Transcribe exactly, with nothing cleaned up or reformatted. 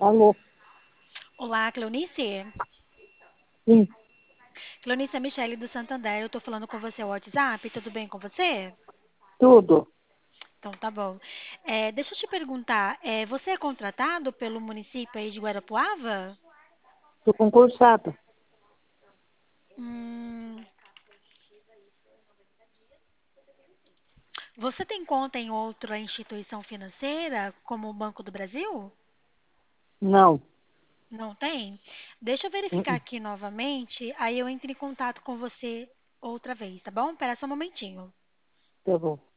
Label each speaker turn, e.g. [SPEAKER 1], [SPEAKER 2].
[SPEAKER 1] Alô,
[SPEAKER 2] Olá, Cleonice.
[SPEAKER 1] sim,
[SPEAKER 2] Cleonice é Michele do Santander. Eu tô falando com você no WhatsApp. Tudo bem com você?
[SPEAKER 1] tudo.
[SPEAKER 2] Então tá bom. É, deixa eu te perguntar, é, você é contratado pelo município aí de Guarapuava?
[SPEAKER 1] Sou concursada.
[SPEAKER 2] Hum, você tem conta em outra instituição financeira, como o Banco do Brasil?
[SPEAKER 1] Não.
[SPEAKER 2] Não tem? Deixa eu verificar
[SPEAKER 1] Uh-uh.
[SPEAKER 2] aqui novamente, aí eu entro em contato com você outra vez, tá bom? Espera só um momentinho.
[SPEAKER 1] Tá bom.